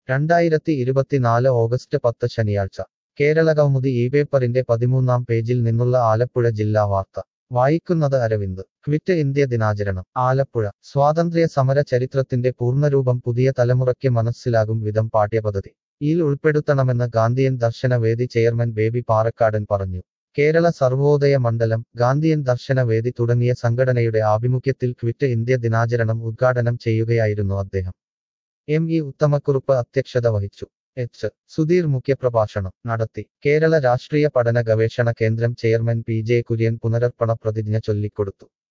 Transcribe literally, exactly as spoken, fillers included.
രണ്ടായിരത്തി ഇരുപത്തിനാല് ഓഗസ്റ്റ് പത്ത് ശനിയാഴ്ച കേരളകൗമുദി ഈ പേപ്പറിന്റെ പതിമൂന്നാം പേജിൽ നിന്നുള്ള ആലപ്പുഴ ജില്ലാ വാർത്ത വായിക്കുന്നത് അരവിന്ദ് ക്വിറ്റ് ഇന്ത്യ ദിനാചരണം ആലപ്പുഴ സ്വാതന്ത്ര്യ സമര ചരിത്രത്തിന്റെ പൂർണ്ണരൂപം പുതിയ തലമുറയ്ക്ക് മനസ്സിലാകും വിധം പാഠ്യപദ്ധതി യിൽ ഉൾപ്പെടുത്തണമെന്ന് ഗാന്ധിയൻ ദർശന വേദി ചെയർമാൻ ബേബി പാറക്കാടൻ പറഞ്ഞു. കേരള സർവോദയ മണ്ഡലം ഗാന്ധിയൻ ദർശന വേദി തുടങ്ങിയ സംഘടനയുടെ ആഭിമുഖ്യത്തിൽ ക്വിറ്റ് ഇന്ത്യ ദിനാചരണം ഉദ്ഘാടനം ചെയ്യുകയായിരുന്നു അദ്ദേഹം. എം ഇ ഉത്തമക്കുറുപ്പ് അധ്യക്ഷത വഹിച്ചു. എച്ച് സുധീർ മുഖ്യപ്രഭാഷണം നടത്തി. കേരള രാഷ്ട്രീയ പഠന ഗവേഷണ കേന്ദ്രം ചെയർമാൻ പി ജെ കുര്യൻ പുനരർപ്പണ പ്രതിജ്ഞ ചൊല്ലിക്കൊടുത്തു.